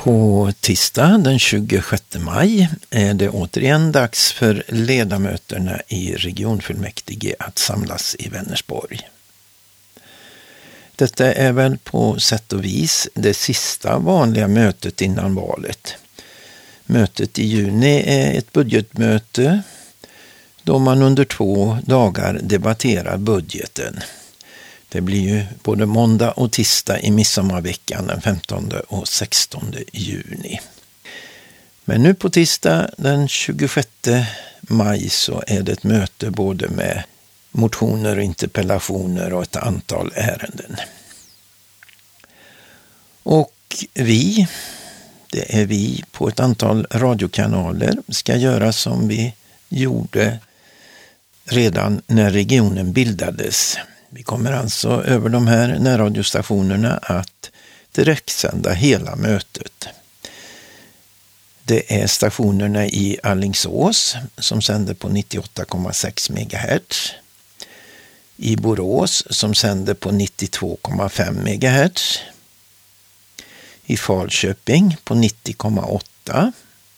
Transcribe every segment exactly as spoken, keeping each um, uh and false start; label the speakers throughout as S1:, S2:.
S1: På tisdag den tjugosjätte maj är det återigen dags för ledamöterna i regionfullmäktige att samlas i Vänersborg. Detta är väl på sätt och vis det sista vanliga mötet innan valet. Mötet i juni är ett budgetmöte då man under två dagar debatterar budgeten. Det blir ju både måndag och tisdag i midsommarveckan den femtonde och sextonde juni. Men nu på tisdag den tjugosjätte maj så är det ett möte både med motioner och interpellationer och ett antal ärenden. Och vi, det är vi på ett antal radiokanaler, ska göra som vi gjorde redan när regionen bildades. Vi kommer alltså över de här närradiostationerna att direktsända hela mötet. Det är stationerna i Alingsås som sänder på nittioåtta komma sex megahertz. I Borås som sänder på nittiotvå komma fem megahertz. I Falköping på nittio komma åtta.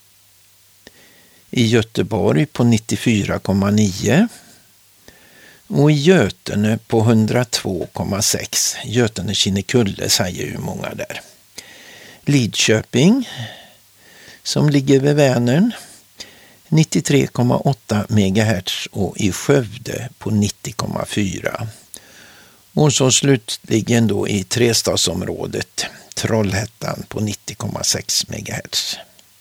S1: I Göteborg på nittiofyra komma nio. Och i Götene på hundratvå komma sex. Götene Kinnekulle säger ju många där. Lidköping som ligger vid Vänern nittiotre komma åtta megahertz och i Skövde på nittio komma fyra. Och så slutligen då i Trestadsområdet Trollhättan på nittio komma sex megahertz.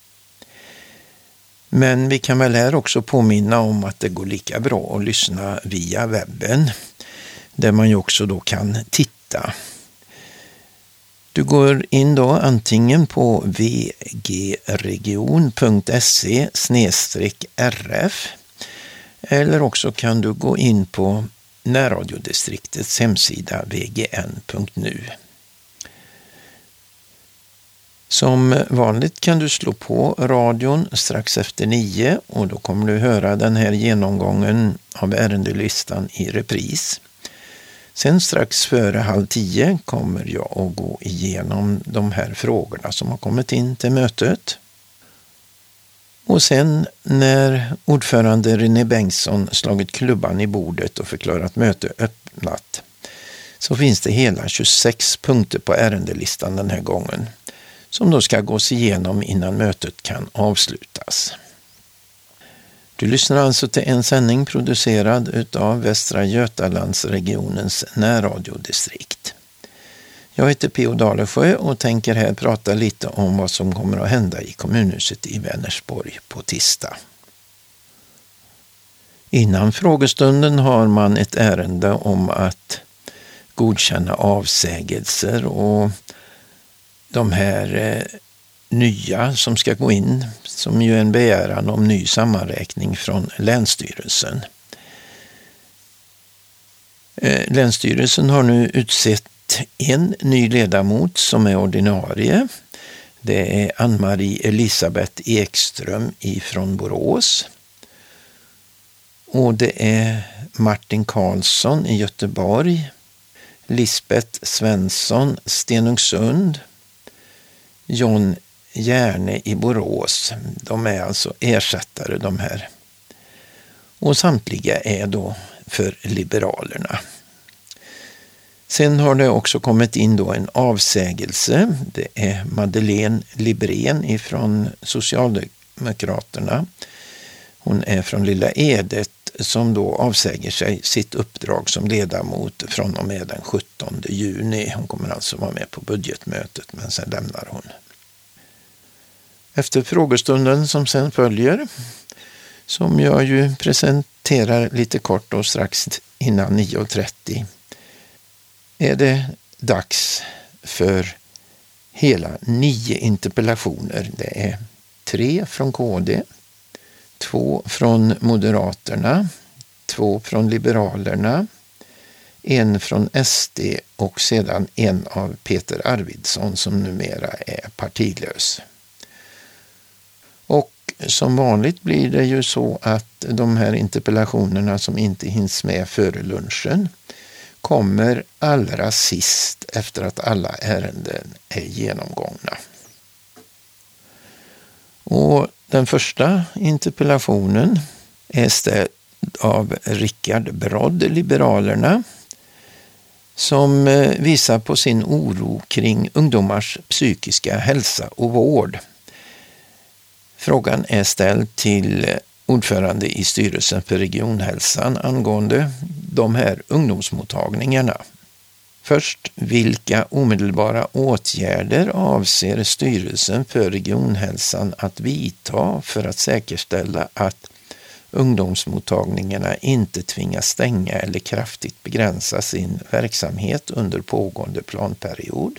S1: Men vi kan väl här också påminna om att det går lika bra att lyssna via webben, där man ju också då kan titta. Du går in då antingen på v g region punkt se snedstreck r f eller också kan du gå in på närradiodistriktets hemsida v g n punkt n u. Som vanligt kan du slå på radion strax efter nio och då kommer du höra den här genomgången av ärendelistan i repris. Sen strax före halv tio kommer jag att gå igenom de här frågorna som har kommit in till mötet. Och sen när ordförande René Bengtsson slagit klubban i bordet och förklarat möte öppnat så finns det hela tjugosex punkter på ärendelistan den här gången, som då ska gås igenom innan mötet kan avslutas. Du lyssnar alltså till en sändning producerad av Västra Götalandsregionens närradiodistrikt. Jag heter P O Dalesjö och tänker här prata lite om vad som kommer att hända i kommunhuset i Vänersborg på tisdag. Innan frågestunden har man ett ärende om att godkänna avsägelser och de här eh, nya som ska gå in, som ju är en begäran om ny sammanräkning från Länsstyrelsen. Eh, Länsstyrelsen har nu utsett en ny ledamot som är ordinarie. Det är Ann-Marie Elisabeth Ekström ifrån Borås. Och det är Martin Karlsson i Göteborg, Lisbeth Svensson Stenungsund, John Järne i Borås. De är alltså ersättare de här. Och samtliga är då för Liberalerna. Sen har det också kommit in då en avsägelse. Det är Madeleine Librén ifrån Socialdemokraterna. Hon är från Lilla Edet som då avsäger sig sitt uppdrag som ledamot från och med den sjuttonde juni. Hon kommer alltså vara med på budgetmötet, men sen lämnar hon. Efter frågestunden som sen följer, som jag ju presenterar lite kort och strax innan nio och trettio, är det dags för hela nio interpellationer. Det är tre från K D, två från Moderaterna, två från Liberalerna, en från S D och sedan en av Peter Arvidsson som numera är partilös. Och som vanligt blir det ju så att de här interpellationerna som inte hinns med före lunchen kommer allra sist efter att alla ärenden är genomgångna. Och den första interpellationen är ställd av Rickard Brodd, Liberalerna, som visar på sin oro kring ungdomars psykiska hälsa och vård. Frågan är ställd till ordförande i styrelsen för regionhälsan angående de här ungdomsmottagningarna. Först, vilka omedelbara åtgärder avser styrelsen för regionhälsan att vidta för att säkerställa att ungdomsmottagningarna inte tvingas stänga eller kraftigt begränsa sin verksamhet under pågående planperiod?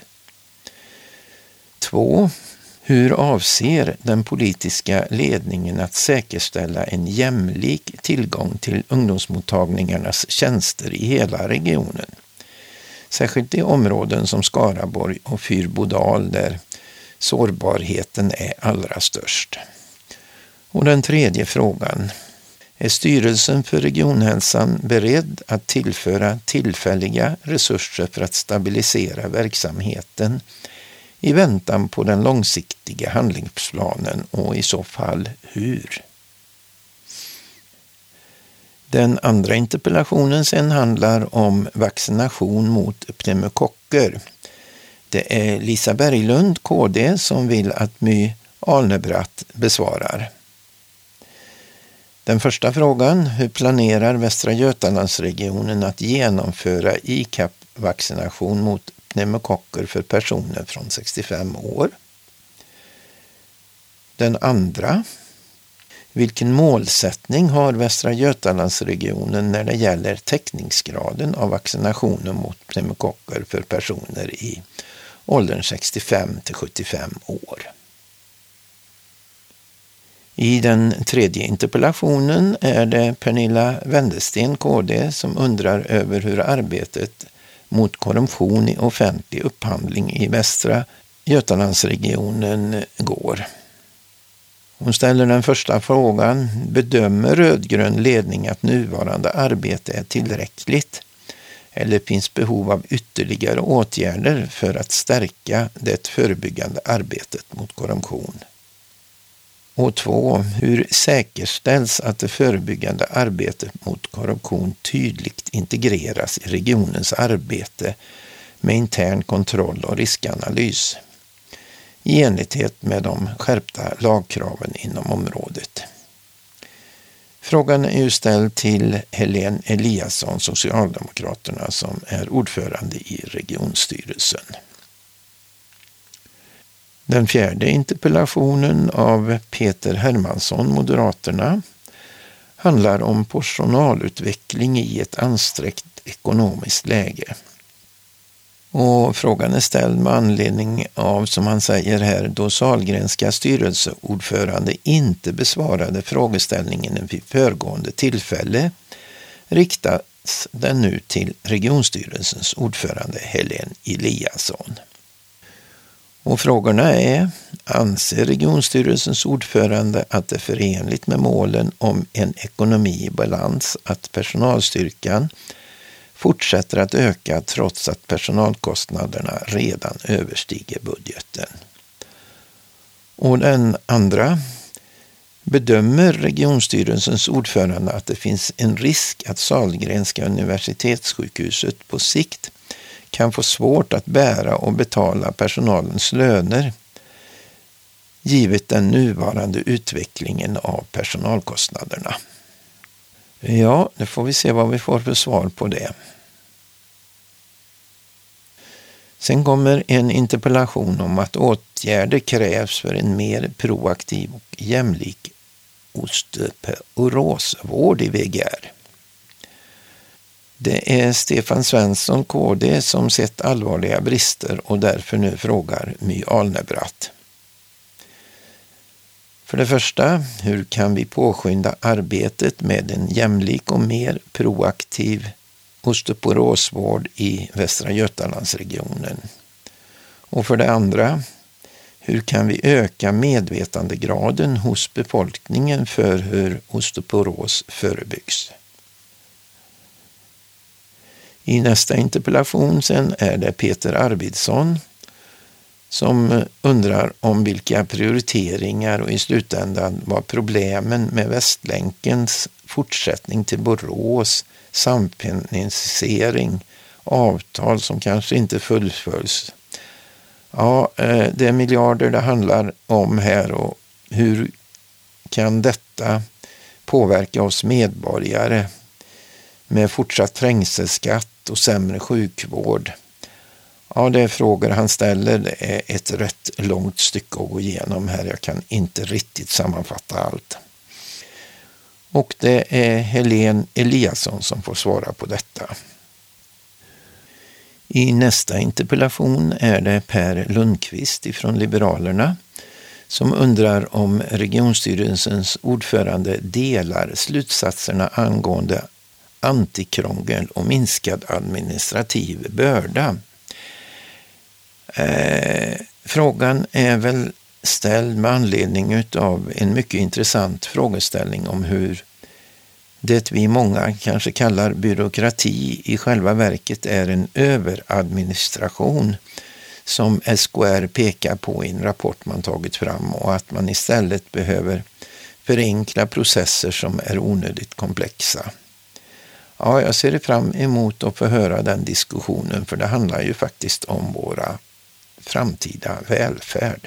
S1: Två. Hur avser den politiska ledningen att säkerställa en jämlik tillgång till ungdomsmottagningarnas tjänster i hela regionen? Särskilt i områden som Skaraborg och Fyrbodal där sårbarheten är allra störst. Och den tredje frågan. Är styrelsen för regionhälsan beredd att tillföra tillfälliga resurser för att stabilisera verksamheten i väntan på den långsiktiga handlingsplanen, och i så fall hur? Den andra interpellationen sen handlar om vaccination mot pneumokocker. Det är Lisa Berglund, K D, som vill att My Alnebratt besvarar. Den första frågan, hur planerar Västra Götalandsregionen att genomföra I C A P-vaccination mot pneumokocker för personer från sextiofem år? Den andra, vilken målsättning har Västra Götalandsregionen när det gäller täckningsgraden av vaccinationen mot pneumokocker för personer i åldern sextiofem till sjuttiofem år? I den tredje interpellationen är det Pernilla Wendesten, K D, som undrar över hur arbetet mot korruption i offentlig upphandling i Västra Götalandsregionen går. Hon ställer den första frågan: bedömer rödgrön ledning att nuvarande arbete är tillräckligt? Eller finns behov av ytterligare åtgärder för att stärka det förebyggande arbetet mot korruption? Och två, hur säkerställs att det förebyggande arbetet mot korruption tydligt integreras i regionens arbete med intern kontroll och riskanalys i enlighet med de skärpta lagkraven inom området? Frågan är ju ställd till Helene Eliasson, Socialdemokraterna, som är ordförande i regionstyrelsen. Den fjärde interpellationen av Peter Hermansson, Moderaterna, handlar om personalutveckling i ett ansträngt ekonomiskt läge. Och frågan är ställd med anledning av, som han säger här, då Sahlgrenska styrelseordförande inte besvarade frågeställningen vid föregående tillfälle, riktas den nu till regionstyrelsens ordförande Helene Eliasson. Och frågorna är: anser regionstyrelsens ordförande att det är förenligt med målen om en ekonomi i balans att personalstyrkan fortsätter att öka trots att personalkostnaderna redan överstiger budgeten? Och den andra: bedömer regionstyrelsens ordförande att det finns en risk att Sahlgrenska universitetssjukhuset på sikt kan få svårt att bära och betala personalens löner givet den nuvarande utvecklingen av personalkostnaderna? Ja, det får vi se vad vi får för svar på det. Sen kommer en interpellation om att åtgärder krävs för en mer proaktiv och jämlik osteoporosvård i V G R. Det är Stefan Svensson, K D, som sett allvarliga brister och därför nu frågar My Alnebratt. För det första, hur kan vi påskynda arbetet med en jämlik och mer proaktiv osteoporosvård i Västra Götalandsregionen? Och för det andra, hur kan vi öka medvetandegraden hos befolkningen för hur osteoporos förebyggs? I nästa interpellation sen är det Peter Arvidsson som undrar om vilka prioriteringar och i slutändan vad problemen med Västlänkens fortsättning till Borås, samfinansiering, avtal som kanske inte fullföljs. Ja, det är miljarder det handlar om här, och hur kan detta påverka oss medborgare med fortsatt trängselskatt och sämre sjukvård? Ja, det är frågor han ställer. Det är ett rätt långt stycke att gå igenom här. Jag kan inte riktigt sammanfatta allt. Och det är Helene Eliasson som får svara på detta. I nästa interpellation är det Per Lundqvist ifrån Liberalerna som undrar om regionstyrelsens ordförande delar slutsatserna angående antikrångel och minskad administrativ börda. Eh, frågan är väl ställd med anledning av en mycket intressant frågeställning om hur det vi många kanske kallar byråkrati i själva verket är en överadministration som S K R pekar på i en rapport man tagit fram, och att man istället behöver förenkla processer som är onödigt komplexa. Ja, jag ser fram emot att få höra den diskussionen, för det handlar ju faktiskt om våra framtida välfärd.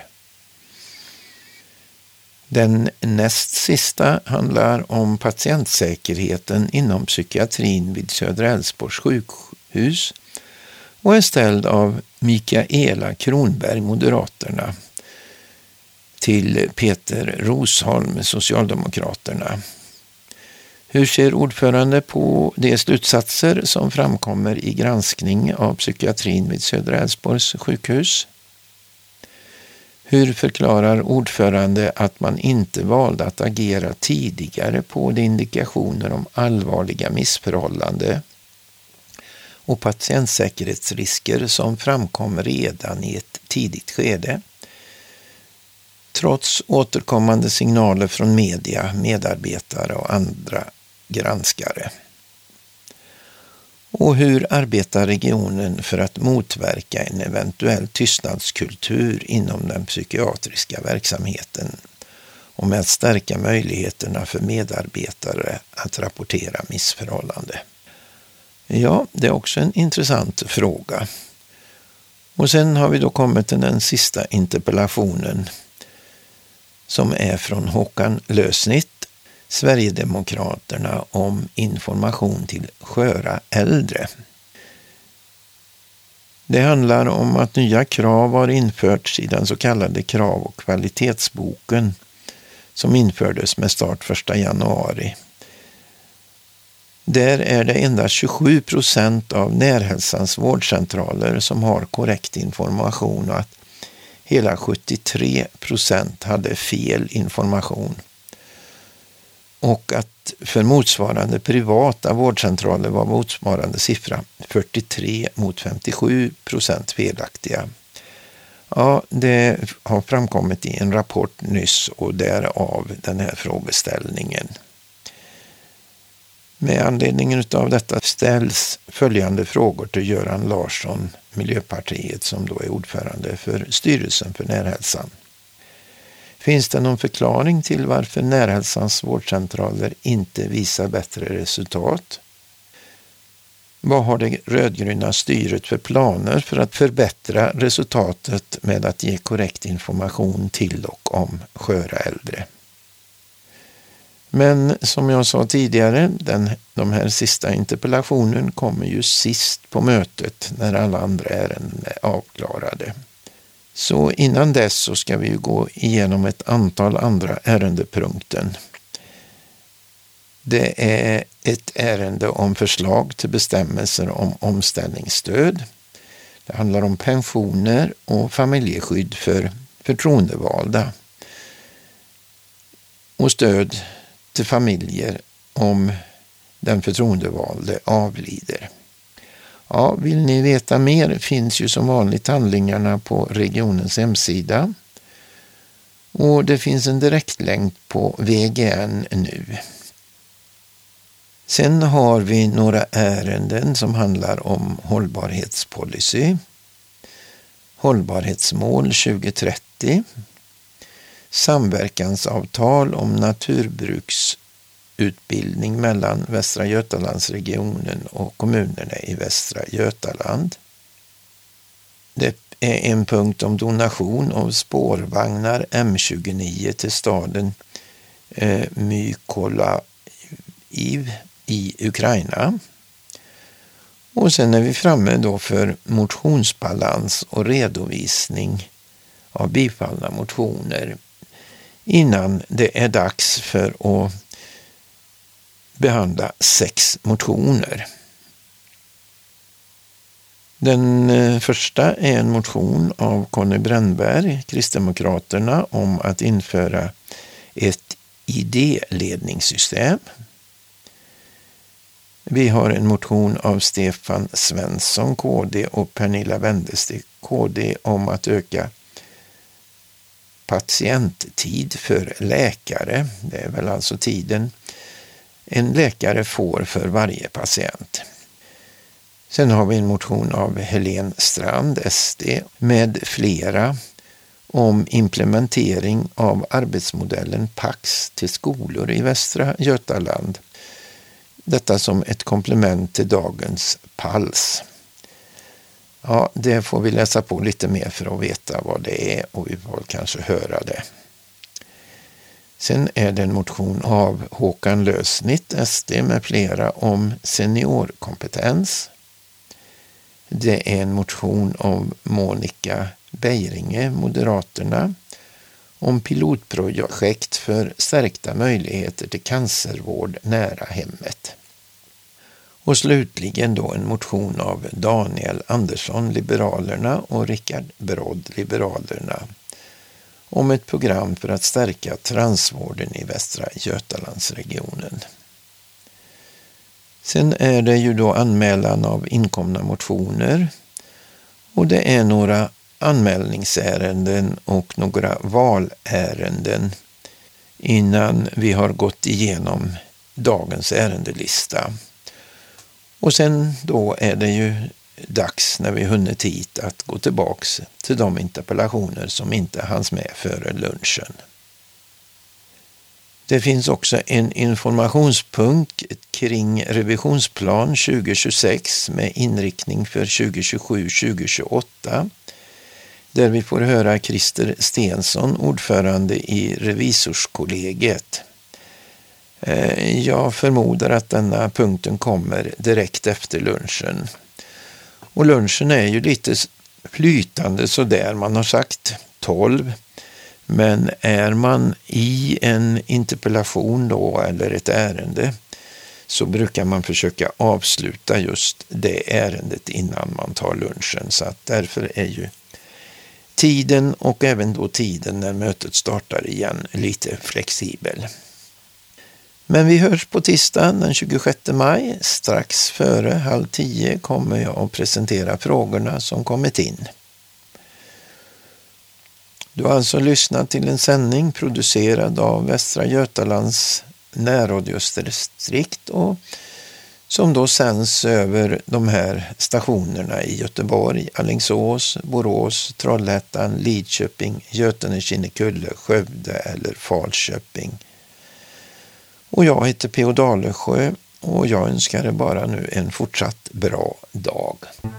S1: Den näst sista handlar om patientsäkerheten inom psykiatrin vid Södra Älvsborgs sjukhus och är ställd av Mikaela Kronberg, Moderaterna, till Peter Rosholm, Socialdemokraterna. Hur ser ordförande på de slutsatser som framkommer i granskning av psykiatrin vid Södra Älvsborgs sjukhus? Hur förklarar ordförande att man inte valde att agera tidigare på de indikationer om allvarliga missförhållanden och patientsäkerhetsrisker som framkom redan i ett tidigt skede, trots återkommande signaler från media, medarbetare och andra granskare? Och hur arbetar regionen för att motverka en eventuell tystnadskultur inom den psykiatriska verksamheten och med att stärka möjligheterna för medarbetare att rapportera missförhållande? Ja, det är också en intressant fråga. Och sen har vi då kommit till den sista interpellationen som är från Håkan Lösnitt, Sverigedemokraterna, om information till sköra äldre. Det handlar om att nya krav har införts i den så kallade krav- och kvalitetsboken som infördes med start första januari. Där är det endast tjugosju procent av Närhälsans vårdcentraler som har korrekt information, och att hela sjuttiotre procent hade fel information. Och att för motsvarande privata vårdcentraler var motsvarande siffra fyrtiotre mot femtiosju procent felaktiga. Ja, det har framkommit i en rapport nyss, och därav den här frågeställningen. Med anledning av detta ställs följande frågor till Göran Larsson, Miljöpartiet, som då är ordförande för styrelsen för Närhälsan. Finns det någon förklaring till varför Närhälsans vårdcentraler inte visar bättre resultat? Vad har det rödgröna styret för planer för att förbättra resultatet med att ge korrekt information till och om sköra äldre? Men som jag sa tidigare, den, de här sista interpellationen kommer ju sist på mötet när alla andra ärenden är avklarade. Så innan dess så ska vi ju gå igenom ett antal andra ärendepunkten. Det är ett ärende om förslag till bestämmelser om omställningsstöd. Det handlar om pensioner och familjeskydd för förtroendevalda och stöd till familjer om den förtroendevalde avlider. Ja, vill ni veta mer finns ju som vanligt handlingarna på regionens hemsida. Och det finns en direktlänk på V G N nu. Sen har vi några ärenden som handlar om hållbarhetspolicy. hållbarhetsmål tjugo trettio, samverkansavtal om naturbruksutbildning mellan Västra Götalandsregionen och kommunerna i Västra Götaland. Det är en punkt om donation av spårvagnar M tjugonio till staden eh, Mykolaiv i Ukraina. Och sen är vi framme då för motionsbalans och redovisning av bifallna motioner innan det är dags för att behandla sex motioner. Den första är en motion av Conny Brännberg, Kristdemokraterna, om att införa ett idéledningssystem. Vi har en motion av Stefan Svensson, K D, och Pernilla Wendestig, K D, om att öka patienttid för läkare. Det är väl alltså tiden en läkare får för varje patient. Sen har vi en motion av Helene Strand, S D, med flera om implementering av arbetsmodellen Pax till skolor i Västra Götaland. Detta som ett komplement till dagens Pals. Ja, det får vi läsa på lite mer för att veta vad det är, och vi får kanske höra det. Sen är det en motion av Håkan Lösnitt, S D, med flera om seniorkompetens. Det är en motion av Monica Beiringe, Moderaterna, om pilotprojekt för stärkta möjligheter till cancervård nära hemmet. Och slutligen då en motion av Daniel Andersson, Liberalerna, och Rickard Brodd, Liberalerna, om ett program för att stärka transvården i Västra Götalandsregionen. Sen är det ju då anmälan av inkomna motioner, och det är några anmälningsärenden och några valärenden innan vi har gått igenom dagens ärendelista. Och sen då är det ju dags, när vi hunnit hit, att gå tillbaks till de interpellationer som inte hanns med före lunchen. Det finns också en informationspunkt kring revisionsplan tjugo tjugosex med inriktning för tjugo tjugosju tjugo tjugoåtta, där vi får höra Christer Stensson, ordförande i Revisorskollegiet. Jag förmodar att denna punkten kommer direkt efter lunchen. Och lunchen är ju lite flytande så där, man har sagt tolv. Men är man i en interpellation då, eller ett ärende, så brukar man försöka avsluta just det ärendet innan man tar lunchen. Så att därför är ju tiden, och även då tiden när mötet startar igen, lite flexibel. Men vi hörs på tisdagen den tjugosjätte maj. Strax före halv tio kommer jag att presentera frågorna som kommit in. Du har alltså lyssnat till en sändning producerad av Västra Götalands närradiodistrikt, och som då sänds över de här stationerna i Göteborg, Alingsås, Borås, Trollhättan, Lidköping, Götene, Kinnekulle, Skövde eller Falköping. Och jag heter P O Dalesjö, och jag önskar er bara nu en fortsatt bra dag.